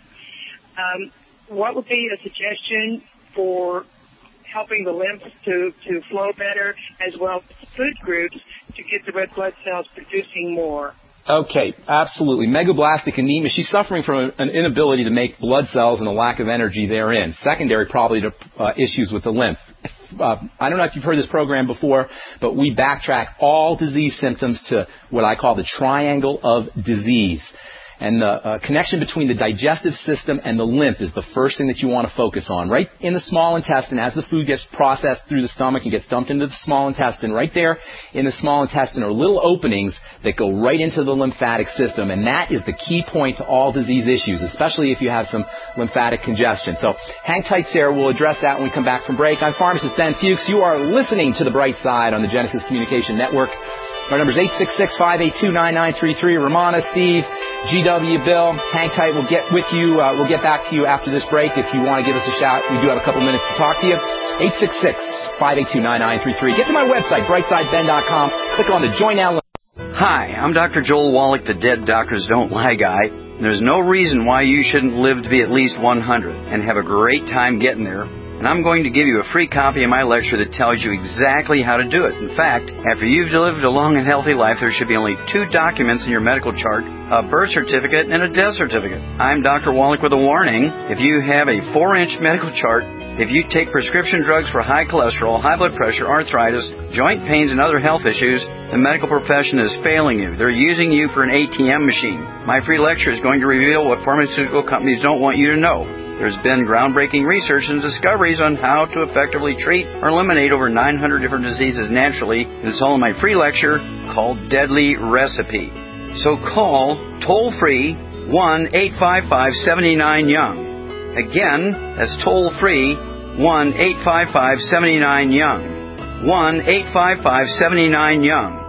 Um, what would be a suggestion for helping the lymph to, to flow better, as well as food groups to get the red blood cells producing more? Okay, absolutely. Megablastic anemia, she's suffering from an inability to make blood cells and a lack of energy therein, secondary probably to uh, issues with the lymph. Uh, I don't know if you've heard this program before, but we backtrack all disease symptoms to what I call the triangle of disease. And the uh, connection between the digestive system and the lymph is the first thing that you want to focus on. Right in the small intestine, as the food gets processed through the stomach and gets dumped into the small intestine, right there in the small intestine are little openings that go right into the lymphatic system. And that is the key point to all disease issues, especially if you have some lymphatic congestion. So hang tight, Sarah. We'll address that when we come back from break. I'm Pharmacist Ben Fuchs. You are listening to The Bright Side on the Genesis Communication Network. Our number is eight six six, five eight two, nine nine three three. Ramona, Steve, G W, Bill, hang tight. We'll get with you. Uh, we'll get back to you after this break. If you want to give us a shout, we do have a couple minutes to talk to you. eight six six, five eight two, nine nine three three. Get to my website, brightside ben dot com. Click on the Join Now link. Hi, I'm Doctor Joel Wallach, the Dead Doctors Don't Lie guy. There's no reason why you shouldn't live to be at least one hundred and have a great time getting there. And I'm going to give you a free copy of my lecture that tells you exactly how to do it. In fact, after you've lived a long and healthy life, there should be only two documents in your medical chart, a birth certificate and a death certificate. I'm Doctor Wallach with a warning. If you have a four-inch medical chart, if you take prescription drugs for high cholesterol, high blood pressure, arthritis, joint pains, and other health issues, the medical profession is failing you. They're using you for an A T M machine. My free lecture is going to reveal what pharmaceutical companies don't want you to know. There's been groundbreaking research and discoveries on how to effectively treat or eliminate over nine hundred different diseases naturally. And it's all in my free lecture called Deadly Recipe. So call toll-free one eight five five, seven nine, young. Again, that's toll-free one eight five five, seven nine, young. one eight five five, seven nine, young.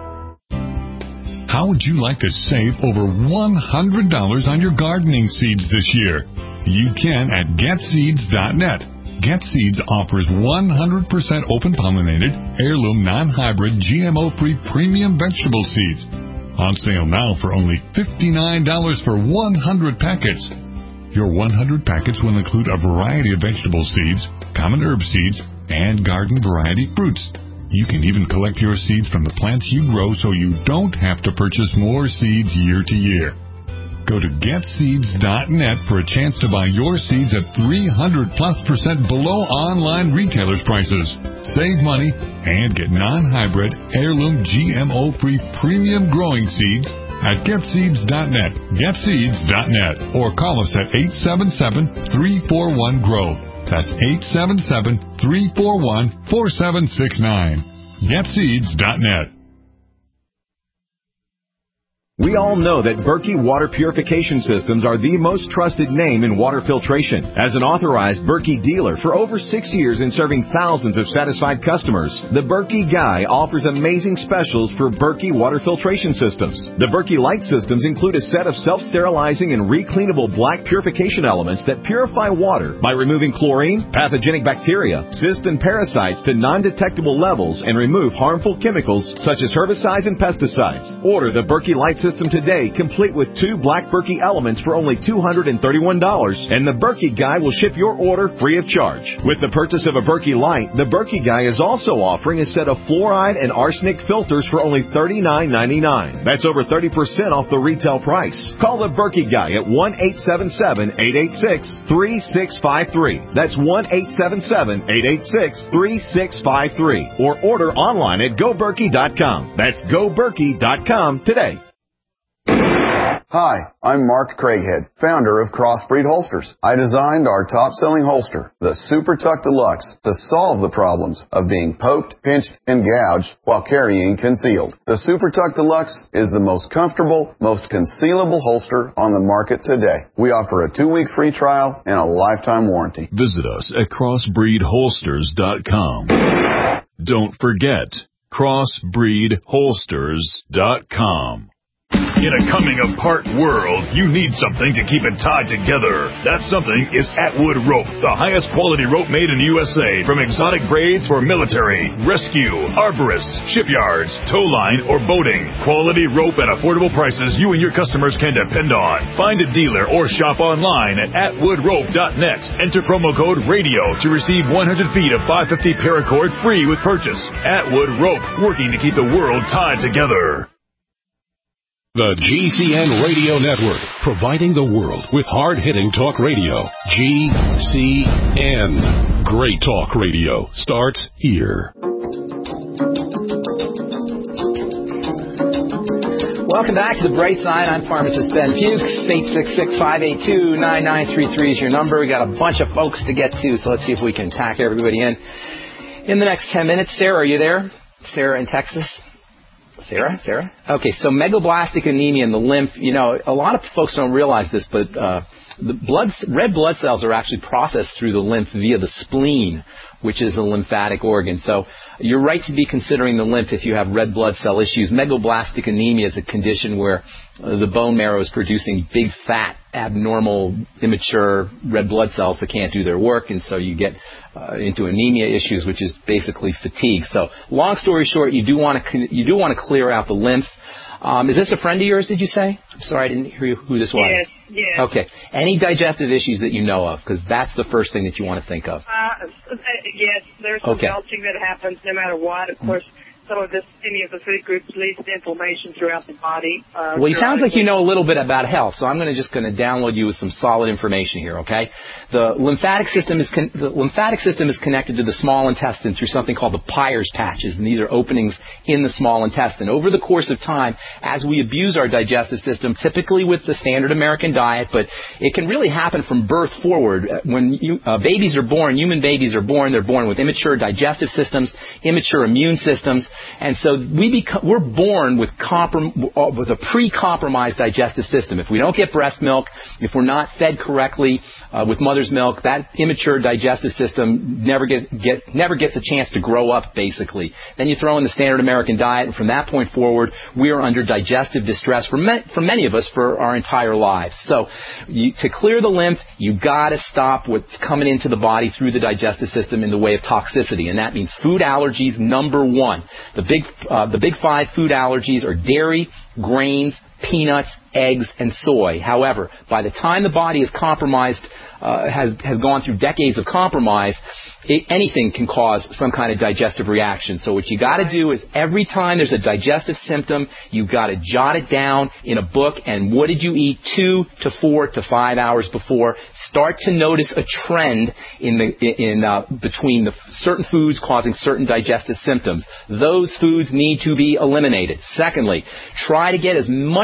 How would you like to save over one hundred dollars on your gardening seeds this year? You can at get seeds dot net. GetSeeds offers one hundred percent open pollinated, heirloom, non-hybrid, G M O-free premium vegetable seeds. On sale now for only fifty-nine dollars for one hundred packets. Your one hundred packets will include a variety of vegetable seeds, common herb seeds, and garden variety fruits. You can even collect your seeds from the plants you grow so you don't have to purchase more seeds year to year. Go to get seeds dot net for a chance to buy your seeds at three hundred plus percent below online retailers' prices. Save money and get non-hybrid, heirloom, G M O-free premium growing seeds at get seeds dot net, get seeds dot net, or call us at eight seven seven, three four one, G R O W. That's eight seven seven, three four one, four seven six nine. get seeds dot net. We all know that Berkey Water Purification Systems are the most trusted name in water filtration. As an authorized Berkey dealer for over six years and serving thousands of satisfied customers, the Berkey Guy offers amazing specials for Berkey Water Filtration Systems. The Berkey Light Systems include a set of self-sterilizing and recleanable black purification elements that purify water by removing chlorine, pathogenic bacteria, cysts, and parasites to non-detectable levels and remove harmful chemicals such as herbicides and pesticides. Order the Berkey Light System today, complete with two black Berkey elements for only two hundred thirty-one dollars, and the Berkey Guy will ship your order free of charge. With the purchase of a Berkey Light, the Berkey Guy is also offering a set of fluoride and arsenic filters for only thirty-nine ninety-nine. That's over thirty percent off the retail price. Call the Berkey Guy at one eight seven seven, eight eight six, three six five three. That's one eight seven seven, eight eight six, three six five three. Or order online at go berkey dot com. That's go berkey dot com today. Hi, I'm Mark Craighead, founder of Crossbreed Holsters. I designed our top-selling holster, the Super Tuck Deluxe, to solve the problems of being poked, pinched, and gouged while carrying concealed. The Super Tuck Deluxe is the most comfortable, most concealable holster on the market today. We offer a two-week free trial and a lifetime warranty. Visit us at crossbreed holsters dot com. Don't forget, crossbreed holsters dot com. In a coming-apart world, you need something to keep it tied together. That something is Atwood Rope, the highest quality rope made in the U S A, from exotic braids for military, rescue, arborists, shipyards, tow line, or boating. Quality rope at affordable prices you and your customers can depend on. Find a dealer or shop online at atwood rope dot net. Enter promo code RADIO to receive one hundred feet of five fifty paracord free with purchase. Atwood Rope, working to keep the world tied together. The G C N Radio Network, providing the world with hard-hitting talk radio. G C N. Great talk radio starts here. Welcome back to The Bright Side. I'm pharmacist Ben Fuchs. eight six six, five eight two, nine nine three three is your number. We got a bunch of folks to get to, so let's see if we can pack everybody in. In the next ten minutes, Sarah, are you there? Sarah in Texas? Sarah? Sarah? Okay, so megaloblastic anemia in the lymph, you know, a lot of folks don't realize this, but uh, the blood, red blood cells are actually processed through the lymph via the spleen, which is a lymphatic organ. So you're right to be considering the lymph if you have red blood cell issues. Megaloblastic anemia is a condition where uh, the bone marrow is producing big, fat, abnormal, immature red blood cells that can't do their work, and so you get uh, into anemia issues, which is basically fatigue. So long story short, you do want to you do want to clear out the lymph. Um, is this a friend of yours, did you say? I'm sorry, I didn't hear who this was. Yes, yes. Okay. Any digestive issues that you know of? Because that's the first thing that you want to think of. Uh, yes, there's some Okay. belching that happens no matter what. Of course, some of this, any of the food groups leads to inflammation throughout the body. Uh, Well, it sounds like you know a little bit about health, so I'm going to just going to download you with some solid information here, okay? The lymphatic system is con- the lymphatic system is connected to the small intestine through something called the Peyer's patches, and these are openings in the small intestine. Over the course of time, as we abuse our digestive system, typically with the standard American diet, but it can really happen from birth forward. When you, uh, babies are born, human babies are born, they're born with immature digestive systems, immature immune systems. And so we become, we're born with, comprom- with a pre-compromised digestive system. If we don't get breast milk, if we're not fed correctly uh, with mother's milk, that immature digestive system never get, get never gets a chance to grow up, basically. Then you throw in the standard American diet, and from that point forward, we are under digestive distress for, ma- for many of us for our entire lives. So you, to clear the lymph, you've got to stop what's coming into the body through the digestive system in the way of toxicity, and that means food allergies, number one. The big, uh, the big five food allergies are dairy, grains, peanuts, eggs, and soy. However, by the time the body is compromised, uh, has has gone through decades of compromise, it, anything can cause some kind of digestive reaction. So what you got to do is every time there's a digestive symptom, you've got to jot it down in a book. And what did you eat two to four to five hours before? Start to notice a trend in the in uh, between the certain foods causing certain digestive symptoms. Those foods need to be eliminated. Secondly, try to get as much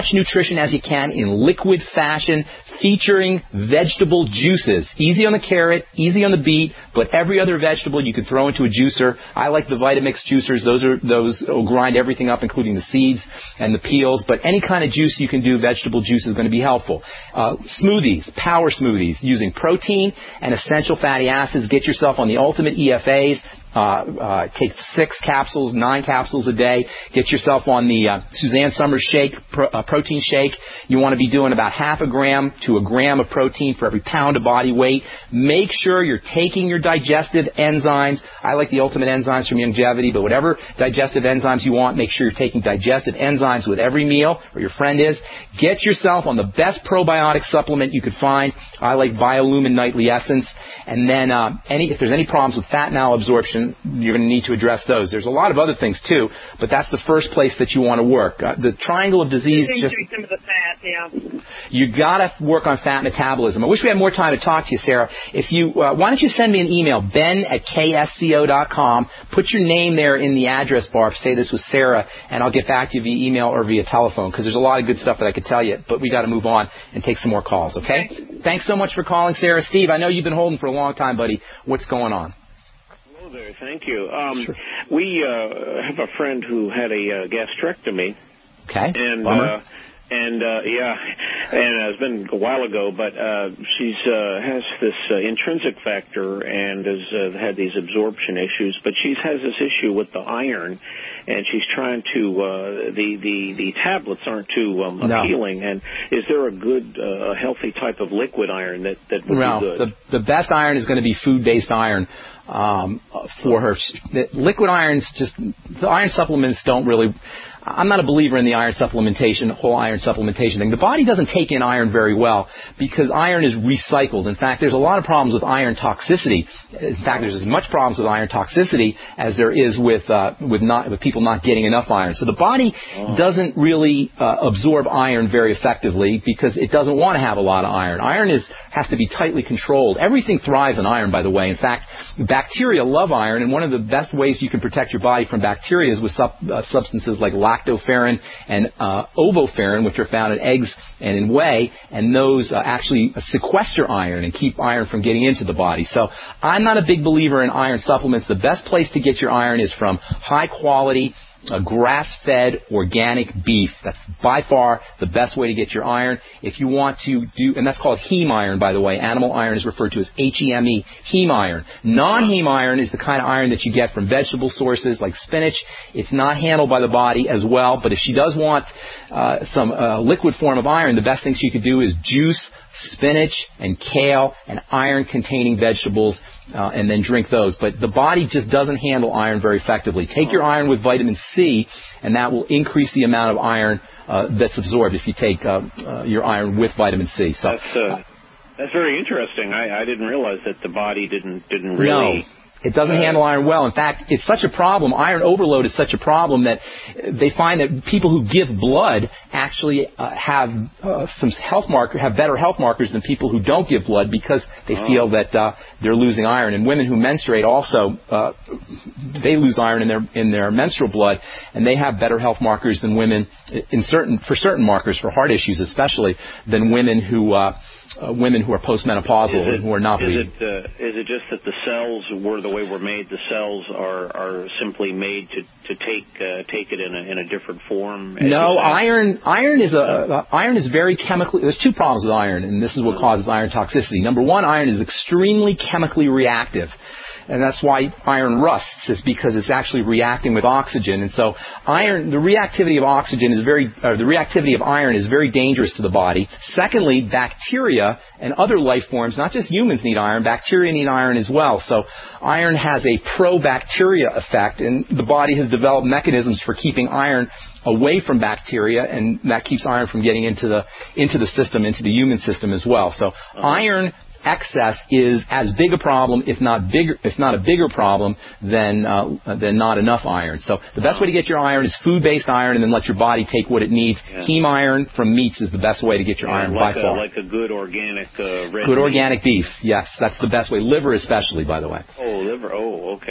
nutrition as you can in liquid fashion, featuring vegetable juices. Easy on the carrot, easy on the beet, but every other vegetable you can throw into a juicer. I like the Vitamix juicers. Those are those will grind everything up, including the seeds and the peels. But any kind of juice you can do, vegetable juice is going to be helpful. Uh, smoothies, power smoothies, using protein and essential fatty acids. Get yourself on the ultimate E F As. Uh, uh, take six capsules, nine capsules a day. Get yourself on the uh, Suzanne Summers shake, pro, uh, protein shake. You want to be doing about half a gram to a gram of protein for every pound of body weight. Make sure you're taking your digestive enzymes. I like the Ultimate Enzymes from Youngevity, but whatever digestive enzymes you want, make sure you're taking digestive enzymes with every meal, or your friend is. Get yourself on the best probiotic supplement you could find. I like Biolumin Nightly Essence. And then uh, any if there's any problems with fat malabsorption, you're going to need to address those. There's a lot of other things, too, but that's the first place that you want to work. Uh, the triangle of disease just... Some of the fat, yeah. You got to work on fat metabolism. I wish we had more time to talk to you, Sarah. If you, uh, why don't you send me an email, ben at k s c o dot com. Put your name there in the address bar. Say this was Sarah, and I'll get back to you via email or via telephone, because there's a lot of good stuff that I could tell you, but we got to move on and take some more calls, okay? okay? Thanks so much for calling, Sarah. Steve, I know you've been holding for a long time, buddy. What's going on? Hello there. Thank you. Um, sure. We uh, have a friend who had a uh, gastrectomy. Okay. And Bummer. uh, and uh, yeah, and uh, it's been a while ago, but uh, she's uh, has this uh, intrinsic factor and has uh, had these absorption issues. But she has this issue with the iron, and she's trying to uh, the the the tablets aren't too um, no. appealing. And is there a good, uh, healthy type of liquid iron that that would no, be good? The the best iron is going to be food-based iron. Um, for her, liquid irons, just the iron supplements don't really. I'm not a believer in the iron supplementation, whole iron supplementation thing. The body doesn't take in iron very well because iron is recycled. In fact, there's a lot of problems with iron toxicity. In fact, there's as much problems with iron toxicity as there is with uh, with not with people not getting enough iron. So the body doesn't really uh, absorb iron very effectively because it doesn't want to have a lot of iron. Iron is has to be tightly controlled. Everything thrives on iron, by the way. In fact, bacteria love iron, and one of the best ways you can protect your body from bacteria is with sub, uh, substances like lactoferrin and uh, ovoferrin, which are found in eggs and in whey, and those uh, actually sequester iron and keep iron from getting into the body. So I'm not a big believer in iron supplements. The best place to get your iron is from high-quality, Uh, grass-fed organic beef. That's by far the best way to get your iron. If you want to do, and that's called heme iron, by the way. Animal iron is referred to as H E M E, heme iron. Non-heme iron is the kind of iron that you get from vegetable sources like spinach. It's not handled by the body as well, but if she does want uh, some uh, liquid form of iron, the best thing she could do is juice spinach and kale and iron-containing vegetables, uh, and then drink those. But the body just doesn't handle iron very effectively. Take your iron with vitamin C, and that will increase the amount of iron uh, that's absorbed if you take uh, uh, your iron with vitamin C. So that's uh, that's very interesting. I, I didn't realize that the body didn't didn't really. No. It doesn't handle iron well. In fact, it's such a problem. Iron overload is such a problem that they find that people who give blood actually uh, have uh, some health marker, have better health markers than people who don't give blood because they oh. feel that uh, they're losing iron. And women who menstruate also, uh, they lose iron in their in their menstrual blood, and they have better health markers than women in certain for certain markers for heart issues, especially than women who. Uh, Uh, women who are postmenopausal it, and who are not bleeding. Is it, uh, is it just that the cells were the way we're made? The cells are, are simply made to, to take uh, take it in a, in a different form? No, iron iron is a uh, iron is very chemically. There's two problems with iron, and this is what causes iron toxicity. Number one, iron is extremely chemically reactive. And that's why iron rusts, is because it's actually reacting with oxygen. And so iron, the reactivity of oxygen is very, or the reactivity of iron is very dangerous to the body. Secondly, bacteria and other life forms, not just humans need iron, bacteria need iron as well. So iron has a pro-bacteria effect, and the body has developed mechanisms for keeping iron away from bacteria, and that keeps iron from getting into the, into the system, into the human system as well. So iron excess is as big a problem, if not bigger, if not a bigger problem than uh, than not enough iron. So the best way to get your iron is food-based iron, and then let your body take what it needs. Yeah. Heme iron from meats is the best way to get your yeah, iron like by a, far. Like a good organic uh, red Good meat. organic beef, yes, that's the best way. Liver especially, by the way. Oh, liver. Oh, okay.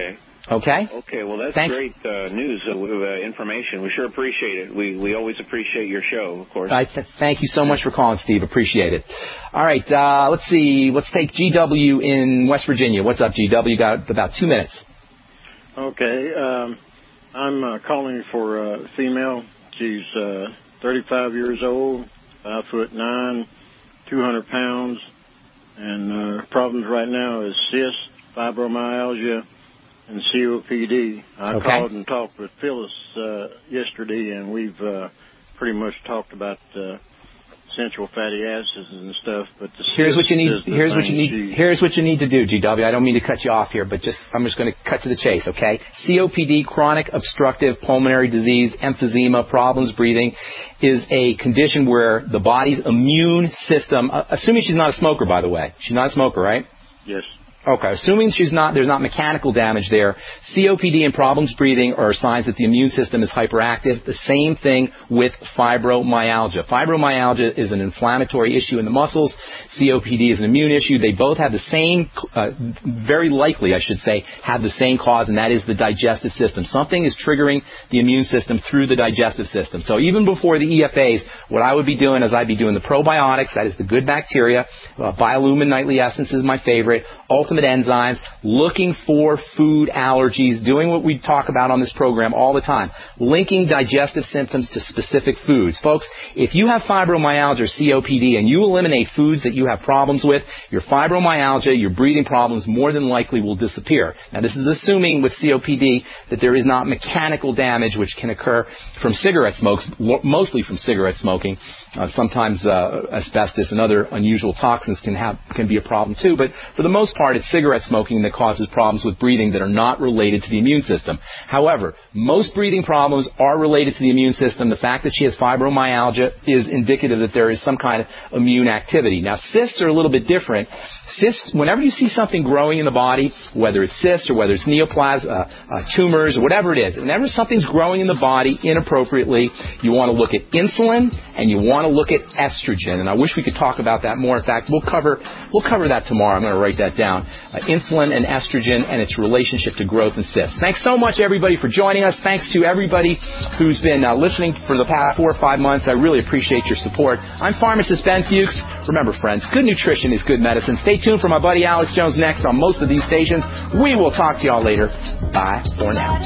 Okay? Okay, well, that's Thanks. great uh, news, uh, uh, information. We sure appreciate it. We we always appreciate your show, of course. I th- thank you so much for calling, Steve. Appreciate it. All right, uh, let's see. Let's take G W in West Virginia. What's up, G W? Got about two minutes. Okay. Um, I'm uh, calling for a female. She's uh, thirty-five years old, five foot nine, two hundred pounds, and uh, her problems right now is cyst, fibromyalgia, and C O P D. I Okay. called and talked with Phyllis uh, yesterday, and we've uh, pretty much talked about uh, essential fatty acids and stuff. But the Here's what you need. cyst is the Here's what you thing need. she- Here's what you need to do, G W. I don't mean to cut you off here, but just I'm just going to cut to the chase, okay? C O P D, chronic obstructive pulmonary disease, emphysema, problems breathing, is a condition where the body's immune system. Uh, assuming she's not a smoker, by the way, she's not a smoker, right? Yes. Okay, assuming she's not, there's not mechanical damage there, C O P D and problems breathing are signs that the immune system is hyperactive. The same thing with fibromyalgia. Fibromyalgia is an inflammatory issue in the muscles. C O P D is an immune issue. They both have the same, uh, very likely, I should say, have the same cause, and that is the digestive system. Something is triggering the immune system through the digestive system. So even before the E F As, what I would be doing is I'd be doing the probiotics, that is the good bacteria. Uh, Biolumin Nightly Essence is my favorite. Ultimate Enzymes, looking for food allergies, doing what we talk about on this program all the time, linking digestive symptoms to specific foods. Folks, if you have fibromyalgia or C O P D and you eliminate foods that you have problems with, your fibromyalgia, your breathing problems more than likely will disappear. Now, this is assuming with C O P D that there is not mechanical damage which can occur from cigarette smokes, mostly from cigarette smoking. Uh, sometimes uh, asbestos and other unusual toxins can have can be a problem too, but for the most part, it's cigarette smoking that causes problems with breathing that are not related to the immune system. However, most breathing problems are related to the immune system. The fact that she has fibromyalgia is indicative that there is some kind of immune activity. Now, cysts are a little bit different. Cysts, whenever you see something growing in the body, whether it's cysts or whether it's neoplasm, uh, uh, tumors, or whatever it is, whenever something's growing in the body inappropriately, you want to look at insulin and you want to look at estrogen. And I wish we could talk about that more. In fact, we'll cover we'll cover that tomorrow. I'm going to write that down. Uh, insulin and estrogen and its relationship to growth and cysts. Thanks so much, everybody, for joining us. Thanks to everybody who's been uh, listening for the past four or five months. I really appreciate your support. I'm pharmacist Ben Fuchs. Remember, friends, good nutrition is good medicine. Stay tuned for my buddy Alex Jones next on most of these stations. We will talk to y'all later. Bye for now.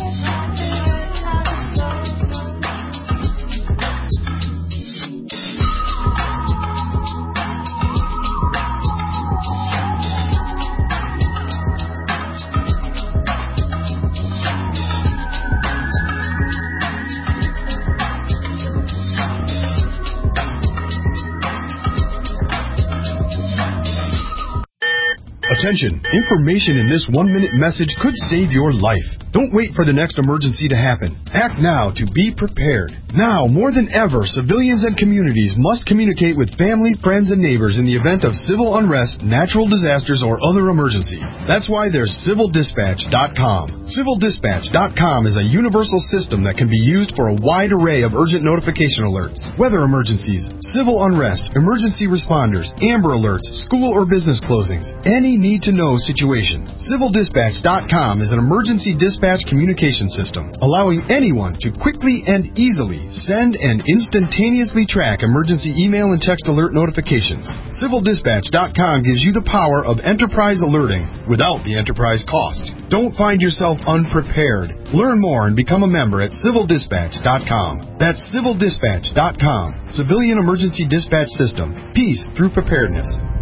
Attention! Information in this one-minute message could save your life. Don't wait for the next emergency to happen. Act now to be prepared. Now, more than ever, civilians and communities must communicate with family, friends, and neighbors in the event of civil unrest, natural disasters, or other emergencies. That's why there's Civil Dispatch dot com. Civil Dispatch dot com is a universal system that can be used for a wide array of urgent notification alerts, weather emergencies, civil unrest, emergency responders, Amber Alerts, school or business closings, any need-to-know situation. Civil Dispatch dot com is an emergency dispatch communication system, allowing anyone to quickly and easily send and instantaneously track emergency email and text alert notifications. Civil Dispatch dot com gives you the power of enterprise alerting without the enterprise cost. Don't find yourself unprepared. Learn more and become a member at Civil Dispatch dot com. That's Civil Dispatch dot com. Civilian Emergency Dispatch System. Peace through preparedness.